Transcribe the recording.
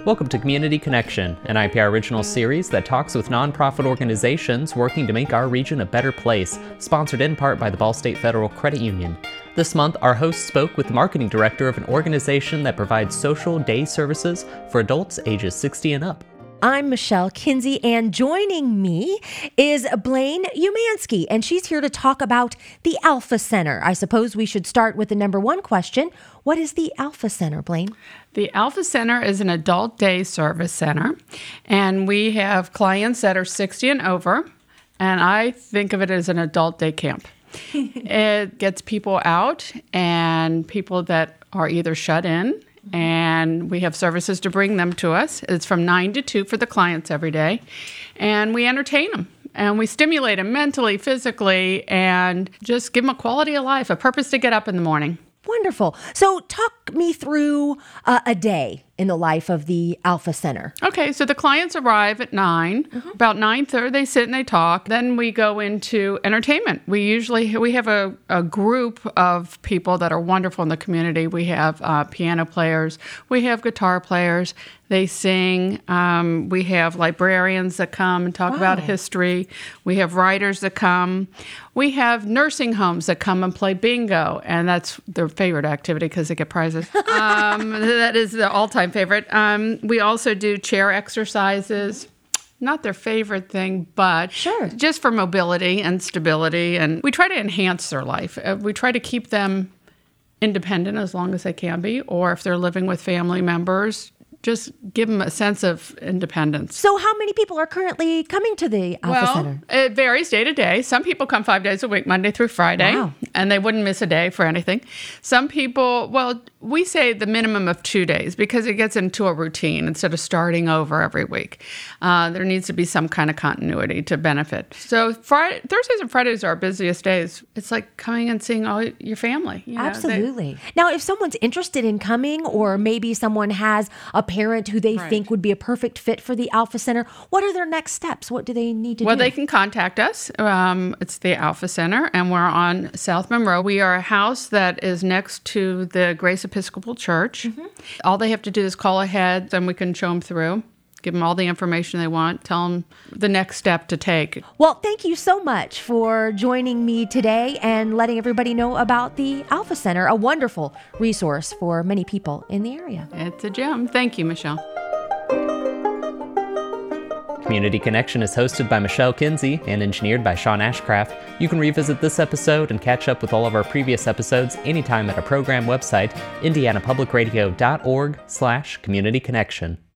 Welcome to Community Connection, an IPR original series that talks with nonprofit organizations working to make our region a better place, sponsored in part by the Ball State Federal Credit Union. This month, our host spoke with the marketing director of an organization that provides social day services for adults ages 60 and up. I'm Michelle Kinsey, and joining me is Blaine Umansky, and she's here to talk about the Alpha Center. I suppose we should start with the number one question. What is the Alpha Center, Blaine? The Alpha Center is an adult day service center, and we have clients that are 60 and over, and I think of it as an adult day camp. It gets people out and people that are either shut in, and we have services to bring them to us. It's from 9 to 2 for the clients every day, and we entertain them. And we stimulate them mentally, physically, and just give them a quality of life, a purpose to get up in the morning. Wonderful. So talk me through a day in the life of the Alpha Center. Okay, so the clients arrive at 9. About 9:30, they sit and they talk. Then we go into entertainment. We have a group of people that are wonderful in the community. We have piano players. We have guitar players. They sing. We have librarians that come and talk about history. We have writers that come. We have nursing homes that come and play bingo, and that's their favorite activity because they get prizes. That is the all-time favorite. We also do chair exercises. Not their favorite thing, but just for mobility and stability. And we try to enhance their life. We try to keep them independent as long as they can be, or if they're living with family members, just give them a sense of independence. So how many people are currently coming to the Alpha Center? It varies day to day. Some people come 5 days a week, Monday through Friday, and they wouldn't miss a day for anything. Some people, we say the minimum of 2 days because it gets into a routine instead of starting over every week. There needs to be some kind of continuity to benefit. So Thursdays and Fridays are our busiest days. It's like coming and seeing all your family. Absolutely. Now, if someone's interested in coming, or maybe someone has a parent who they think would be a perfect fit for the Alpha Center, what are their next steps? What do they need to do? Well, they can contact us. It's the Alpha Center, and we're on South Monroe. We are a house that is next to the Grace Episcopal Church. All they have to do is call ahead, and we can show them through. Give them all the information they want, tell them the next step to take. Well, thank you so much for joining me today and letting everybody know about the Alpha Center, a wonderful resource for many people in the area. It's a gem. Thank you, Michelle. Community Connection is hosted by Michelle Kinsey and engineered by Sean Ashcraft. You can revisit this episode and catch up with all of our previous episodes anytime at our program website, indianapublicradio.org/communityconnection.